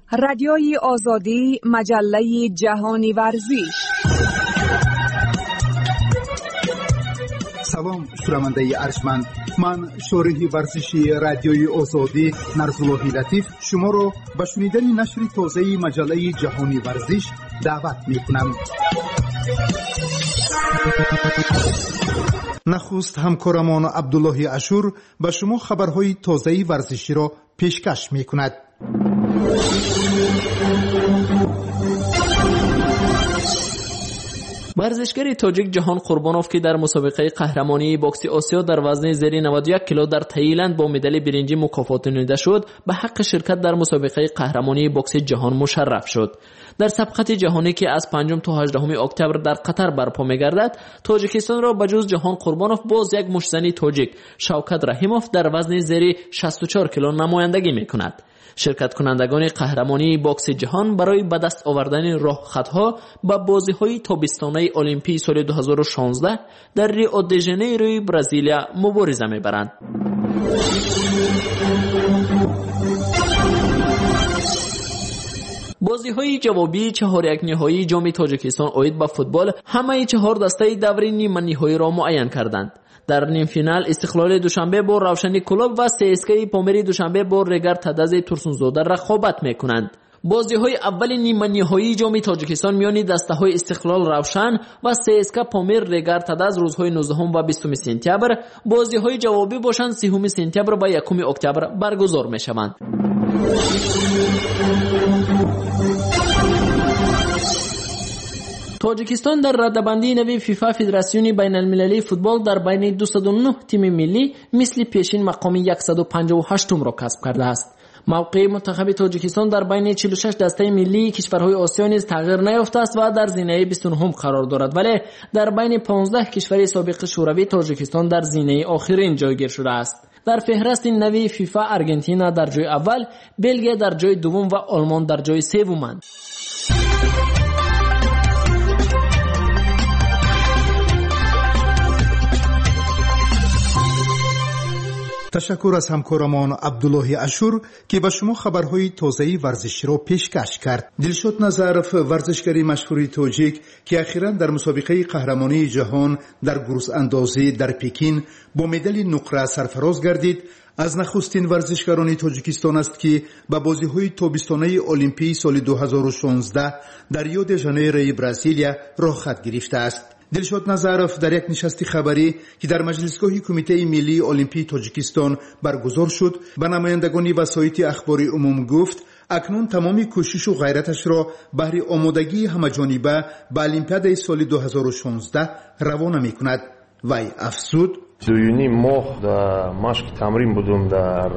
رادیوی آزادی، مجله جهانی ورزش. سلام شنونده ارجمند، من شارح ورزشی رادیوی آزادی نرزالله لطیف شما را به شنیدن نشر تازه مجله جهانی ورزش دعوت می‌کنم. نخست همکارمان عبدالله اشور به شما خبرهای تازه ورزشی را پیشکش می‌کند. ورزشگر تاجیک جهان قربانوف که در مسابقه قهرمانی بوکس آسیا در وزن زیر 91 کیلو در تایلند با مدال برنجی مکافاتانیده شد، به حق شرکت در مسابقه قهرمانی بوکس جهان مشرف شد. در سبقت جهانی که از 5 تا 18 اکتبر در قطر برپا می‌گردد، تاجیکستان را بجز جهان قربانوف باز یک مشتزنی تاجیک شوکت رحیموف در وزن زیر 64 کیلو نمایندگی می‌کند. شرکت کنندگان قهرمانی بوکس جهان برای به دست آوردن راهخطها به بازی‌های تابستانه المپیک سال 2016 در ریو دی ژانیروی برزیلیا مبارزه می‌برند. بازی‌های جوابی 4-1 نهایی جام تاجیکستان اوید به فوتبال همه 4 دسته دور نیمه نهایی را معین کردند. در نیم فینال استقلال دوشنبه با روشنی کلوب و CSKA پامری دوشنبه با رگر تدز ترسونزاده رقابت میکنند. بازی‌های اول نیمه نهایی جام تاجیکستان میان دسته‌های استقلال روشن و CSKA پامیر رگر تدز روزهای 19 و 20 سپتامبر، بازی‌های جوابی باشند 30 سپتامبر و 1 اکتبر برگزار میشوند. تاجیکستان در رده‌بندی نوی فیفا فدراسیون بین المللی فوتبال در بین 209 تیم ملی مثل پیشین مقام 158 را کسب کرده است. موقع منتخب تاجیکستان در بین 46 دسته ملی کشورهای آسیا نیز تغییر نیافته است و در زینه 29 قرار دارد، ولی در بین 15 کشور سابق شوروی تاجیکستان در زینه آخرین جایگیر شده است. در فهرست نوی فیفا آرژانتین در جای اول، بلژیم در جای دوم و آلمان در جای سومند. تشکر از همکارمان عبدالله اشور که به شما خبرهای تازه ورزشی را پیشکش کرد. دلشاد نظرف ورزشگری مشهور تاجیک که اخیراً در مسابقه قهرمانی جهان در گروس اندازی در پکین با مدال نقره سرفراز گردید، از نخستین ورزشکاران تاجیکستان است که به بازی‌های تابستانه المپیک سال 2016 در ریو دی ژانیروی برزیلیا راه خط گرفته است. دلشاد نظرف در یک نشست خبری که در مجلسگاه کمیته ملی المپیک تاجیکستان برگزار شد به نمایندگان وسایط اخباری عموم گفت اکنون تمامی کوشش و غیرتش را بهر آمادگی همه‌جانبه به المپیاد سال 2016 روانه می‌کند. وی افزود: 2.5 ماه در مشق تمرین بودم در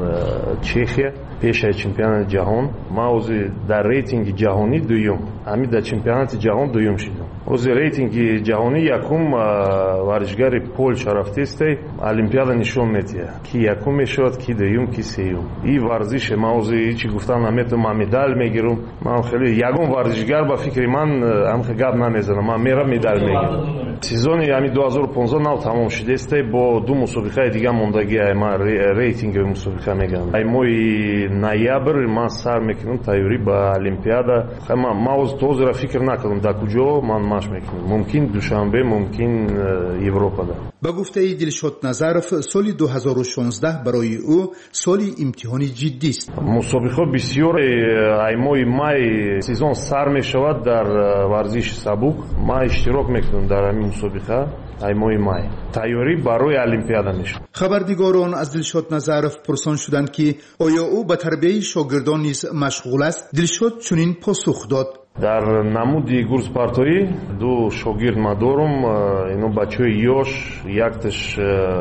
چخیا پیش از چمپیونات جهان. ما در ریتینگ جهانی دوم، همین در چمپیونات جهان دوم شدم. از ریتینگ جهانی یکم ورزشگر پولش رفته است، المپیاد نشون میده کی یکم میشد، کی دوم، کی سوم. این ورزش ما چی گفتن من مدال میگیرم. من خیلی یگان ورزشگر با فکر من هم گپ نمیزنم، من میرم مدال میگیرم. سیزن یعنی 2015 نو تمام شده است. با دو مسابقه دیگه موندگی ما ریتینگ مسابقه میگم. ای موی نوامبر ما سر میکنم تیاری با المپیاد. ما از توز را فکر نکردم در کجا من ماش میکنم. ممکن دوشنبه، ممکن اروپا ده. با گفته دلشاد نظرف سال 2016 برای او سالی امتحانی جدی است. مسابقه بسیار ای موی مای سیزن سر میشود در ورزش سبک. ما اشتراک میکنم در این مسابقه ای موی مای. تیاری برای المپیاد میشه. خبرنگاران از دلشاد نظرف پرسان شدند که آیا او به تربیت شاگردان نیز مشغول است. دلشاد چنین پاسخ داد: در نمودی گورس پارتایی دو شاگرد ما دارم. اینو بچه‌ی یوش، یکتش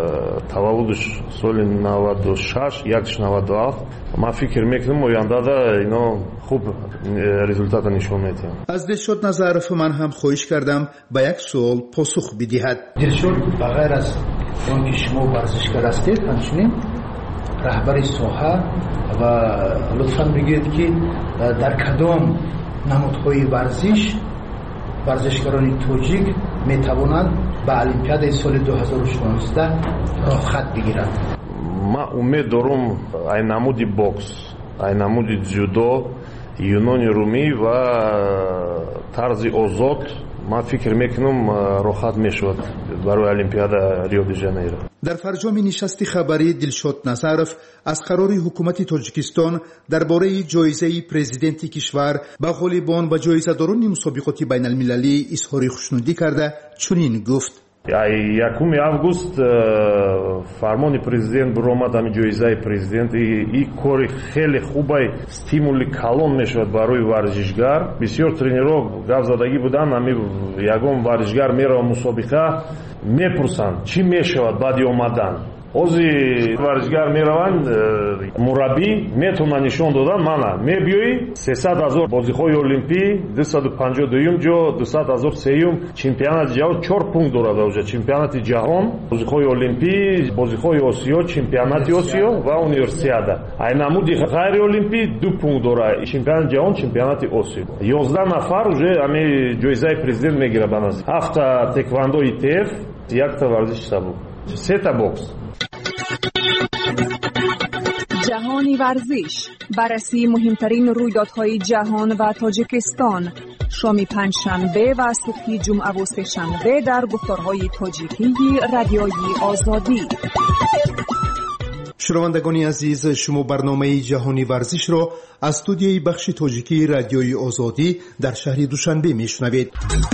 تولدش سال 96، یکتش 97. ما فکر میکنم آینده اینو خوب رزولتات نشون میده. از دلشاد نظرف من هم خواهش کردم به یک سوال پاسخ بدهد. دلشاد بغیر از اون که شما ورزشکار هستید، همچنین رهبر ساحه و لطفاً بگید که در کدام نمودهای ورزشکاران تاجیک میتوانند به المپیاد سال 2016 راه خط بگیرند. ما امید دارم ای نمودی بوکس، ای نمودی جودو، юнони румӣ ва тарзи озод ман фикр мекунам рохат мешавад барои олимпиада рио де жанейро. дар фарҷоми нишасти хабарӣ дилшод назаров аз қарори ҳукумати тоҷикистон дар бораи ҷоизаи президенти кишвар ба ғолибон ва ҷоизадорони мусобиқоти байналмилалӣ изҳори хушнудӣ карда чунин гуфт: 1 август фармони президент биромад ҳами ҷоизаи президент. и кори хеле хубай стимули калон мешавад барои варзишгар. бисёр тренерҳо гап задагӣ буданд, ҳами ягон варзишгар мерава мусобиқа мепурсанд чӣ мешавад баъди омадан. ҳозир варзишгар мераванд, мураббӣ метавона нишон додан, мана мебиёӣ 300,000 бозихои олимпӣ, 252 ҷо, 200,000 сеюм, чемпионати ҷаҳон 4 пункт дорад. уже чемпионати ҷаҳон, бозихои олимпӣ, бозихои осиё, чемпионати осиё ва универсиада. айнамуди ғайри олимпӣ 2 пункт дорад. чемпионати ҷаҳон, чемпионати осиё. 11 нафар уже ами ҷоизаи президент мегирад ба назар. 7 теквондо ИТФ, 1 варзиши сабук, 3 бокс. جهانی ورزش، بررسی مهمترین رویدادهای جهان و تاجیکستان، شام پنجشنبه و صبح جمعه و سه‌شنبه در گفتارهای تاجیکی رادیوی آزادی. شنوندگان عزیز، شما برنامه جهانی ورزش را از استودیوی بخش تاجیکی رادیوی آزادی در شهر دوشنبه میشنوید.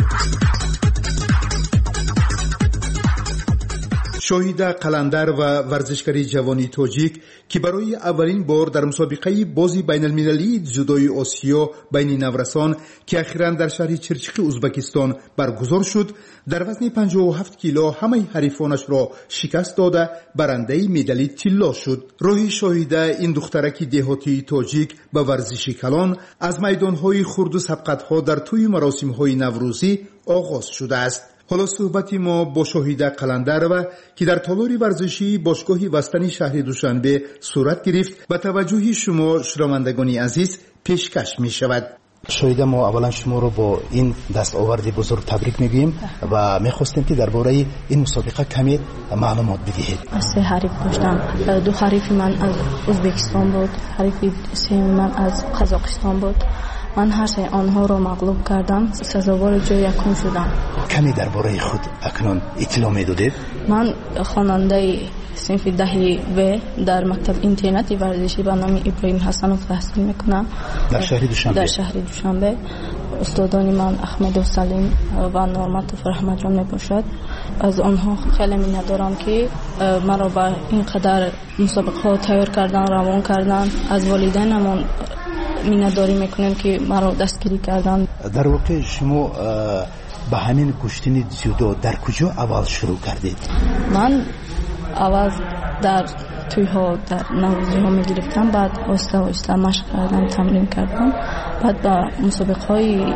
شاهید قلندر و ورزشکاری جوانی تاجیک که برای اولین بار در مسابقه بازی بین المللی جودوی آسیا بین نورسان که اخیراً در شهر چرچیق ازبکستان برگزار شد، در وزن 57 کیلو همه حریفانش را شکست داده برنده مدال طلا شد. راه شاهید این دخترک دهاتی تاجیک به ورزش کلان از میدانهای خرد و سبقت‌ها در طی مراسم‌های نوروزی آغاز شده است. حالا صحبتی ما با شاهید قلندر و که در تالار ورزشی باشگاه وستن شهر دوشنبه صورت گرفت و توجه شما شنوندگان عزیز پیشکش می شود. شاهید، ما اولا شما رو با این دستاورد بزرگ تبریک میگیم و میخواستیم که درباره این مسابقه کمی معلومات بدهید. سه حریف داشتم. 2 حریف من از ازبکستان بود، حریف سوم من از قزاقستان بود. من هر سه آنها را مغلوب کردم، سزاوار جای یکم شدم. کمی درباره خود اکنون اطلاع میدادید؟ من خواننده صنف 10 و در مکتب اینترنتی ورزشی به نام ابراهیم حسنوف تحصیل میکنم در شهر دوشنبه. در شهر دوشنبه استادان من احمد و سلیم و نورمت رحمت جان میباشد. از آنها خیلی می‌دارم که مرا با اینقدر مسابقه ها تیار کردن، روان کردن. از والدینم می‌داری میکنم که مرا دستگیری کردن. در واقع شما به همین کشتن جودو در کجا اول شروع کردید؟ من اول در توی‌ها در نوروزی‌ها می‌گرفتم، بعد آهسته مشق کردم، تمرین کردم، بعد با مسابقه‌های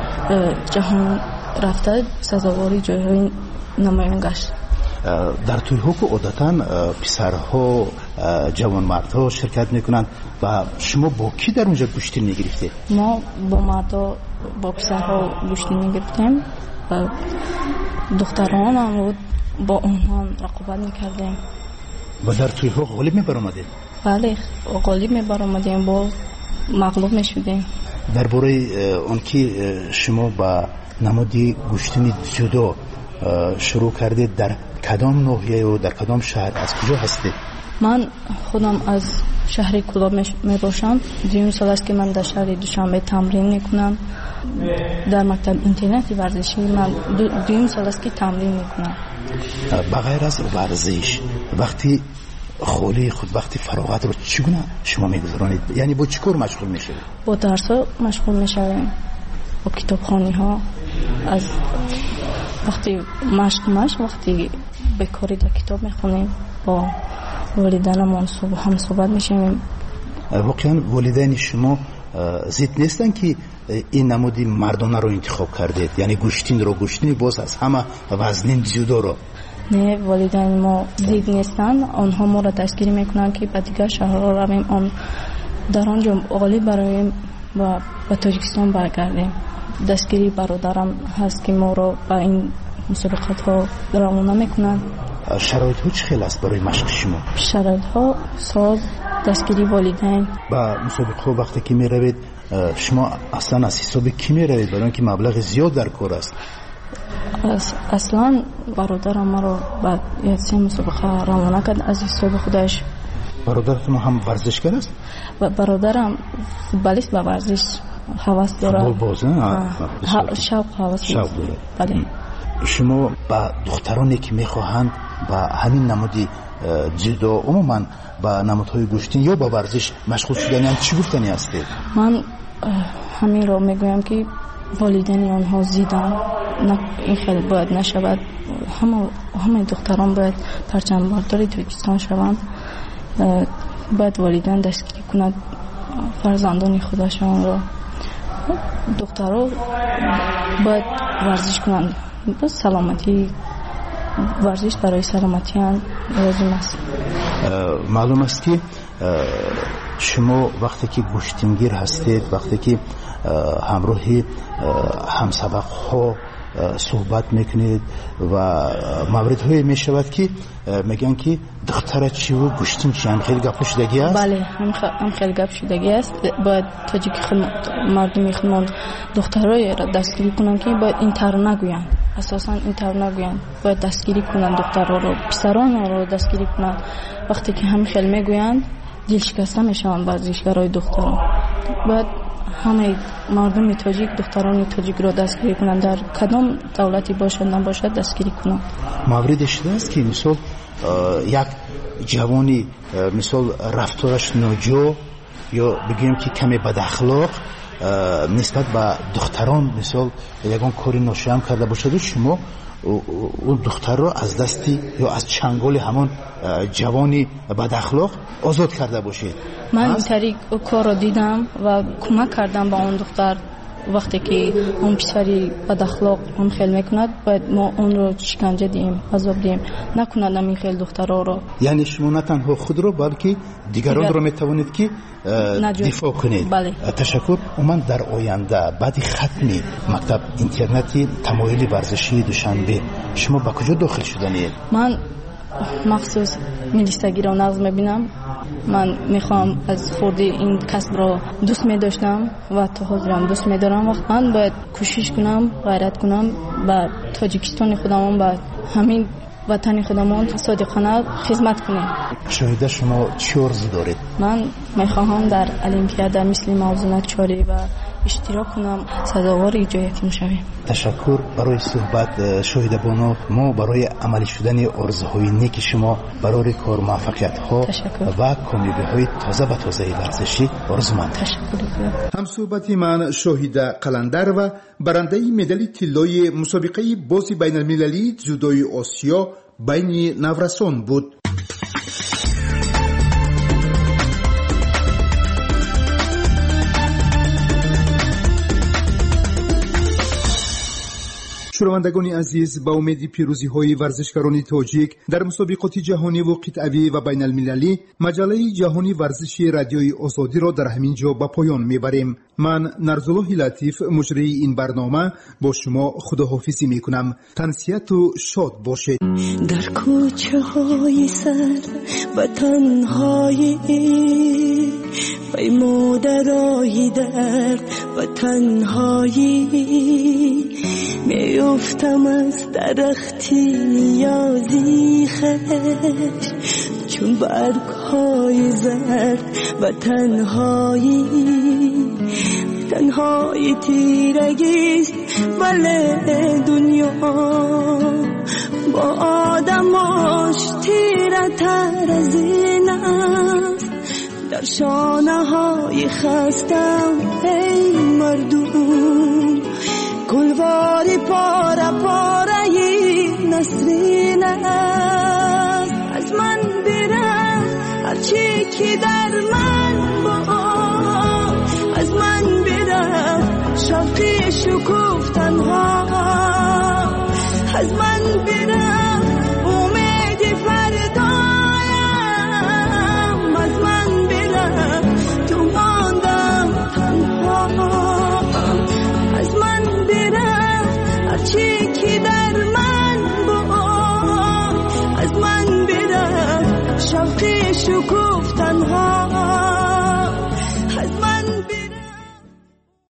جهان رفته سزاواری جای‌های نمایان گشت. در توی‌ها که عادتاً پسرها، جوانمردها شرکت میکنند و شما با کی در اونجا گشتی میگرفتید؟ ما با مردا، با پسرها گشتی میگرفتیم و دختران هم بود، با اونها رقابت میکردیم. و در توی‌ها غالب میبرآمدید؟ بله، غالب میبرآمدیم، با مغلوب میشدیم. درباره اون که شما با نمادی گشتن جودو شروع کردید، در کدام ناحیه و در کدام شهر، از کجا هستید؟ من خودم از شهر کلاب میباشم. 2 سال است که من در شهر دوشنبه تمرین میکنم. در مکتب اینترنتی ورزشی من 2 سال است که تمرین میکنم. بغیر از ورزش، وقتی خالی خود، وقتی فراغت رو چگونه شما میگذرانید؟ یعنی با چی کار مشغول میشید؟ با درس مشغول میشویم، با کتابخوانی ها. از وقتی مشق وقتی به کاری در کتاب میخونیم، با والدینمون هم صحبت میشیم. واقعا والدین شما ضد نیستن که این نمودی مردانه رو انتخاب کردید؟ یعنی گشتین باز از همه وزنین جودو رو؟ نه، والدین ما ضد نیستن. آنها ما را دستگیری میکنن که به دیگر شهرها رویم، آن در آنجا غالب براییم و به تاجیکستان برگردیم. دستگیری برادرم هست که ما را به این مسابقات ها روانه میکنن. شرایط ها چه خیلی است برای مشق شما؟ شرایط ها ساز، دستگیری والدین. با مسابقه ها وقتی که می روید شما اصلا از حساب کی میروید؟ برای اینکه مبلغ زیاد در کار است. اصلا برادرم ما رو بعد یک سه مسابقه روانه کرد از حساب خودش. برادرتون هم ورزشگر است؟ برادرم فوتبالیست و ورزش هوس داره. فوتبال باز شوق هوس داره. بله. شما با دخترانی که میخواهند با همین نمودی جدو عموما با نمودهای گوشتین یا با ورزش مشغول شدن چی گفتنی هستید؟ من همین رو میگویم که والدین آنها زیدن این خیلی باید نشود. همه دختران باید پرچم برداری ترکستان شوند. باید والدین دستگیری کنند فرزندان خودشان را. دخترها باید ورزش کنند. سلامتی ورزش برای سلامتی لازم است. معلوم است که شما وقتی که گوشتینگیر هستید، وقتی که همراهی همسبق ها صحبت میکنید و موردهایی میشود که میگن که دختر چی و گوشتین چی، هم خیلی گپ شدگی است؟ بله هم خیلی گپ شدگی است. باید تاجیک مردمی خودمان دخترای را دستگیری کنند که باید این طرح نگویند. اساسا این طرح نگویند. باید دستگیری کنند دخترها رو، پسران رو دستگیری کنند. وقتی که هم خیلی میگویند دل شکسته میشوند ورزشکارای دختران. باید همه مردم تاجیک دختران تاجیک را دستگیری کنند. در کدام دولتی باشد نباشد دستگیری کنند. موردی شده است که مثلا یک جوانی مثلا رفتارش ناجو یا بگیم که کمی بد اخلاق نسبت به دختران مثلا یگان کاری ناشیان کرده باشد، شما اون دختر رو از دستی یا از چنگال همون جوانی بد اخلاق آزاد کرده باشید. من این طریق کار رو دیدم و کمک کردم با اون دختر. وقتی که اون پسری بد اخلاق هم خیلی میکند باید ما اون رو شکنجه دیم، عذاب دیم، نکند این خیلی دخترها رو. یعنی شما نه تنها خود رو بلکه دیگران رو میتوانید که دفاع کنید. بله. تشکر. من در آینده بعد ختم مکتب اینترنتی تمایل ورزشی دوشنبه شما با کجا داخل شدنید؟ من مخصوص ملیستگی را نقض میبینم. من میخوام از خود این کسب را دوست میداشتم و تا حاضرم دوست میدارم. وقت من باید کوشش کنم، غیرت کنم و تاجیکستان خودمون و همین وطن خودمون صادقانه خدمت کنیم. شاید شما چی آرزو دارید؟ من میخواهم در المپیاد مثل موضوع چاری و اشتراک کنم، سزاوار جایتون شویم. تشکر برای صحبت شاهد بانو. ما برای عملی شدن آرزوهای نیک شما برای کار موفقیت ها و کامیابی های تازه و تازه ورزشی آرزومند. تشکر. هم صحبتی من شاهد قلندر و برنده مدال طلای مسابقه باز بین المللی جودوی آسیا بین نورسان بود. شنوندگان عزیز، با امید پیروزی های ورزشکاران تاجیک در مسابقات جهانی و قطعی و بین المللی، مجله جهانی ورزشی رادیوی آزادی را در همین جا به پایان میبریم. من نرزالله لطیف مجری این برنامه با شما خداحافظی میکنم. تنسیت و شاد باشید. در کوچه های سر و تنهایی پیمودرای درد و تنهایی میافتم از درختی نیازی خش چون برگ های زرد و تنهایی تیرگیست ولی دنیا با آدماش تیره تر از این است. در شانه های خستم ای مردم گلواری پاره پاره نسرین است. از من برم هرچی که در من با، از من برم شوقی شکوفتن ها، از من برم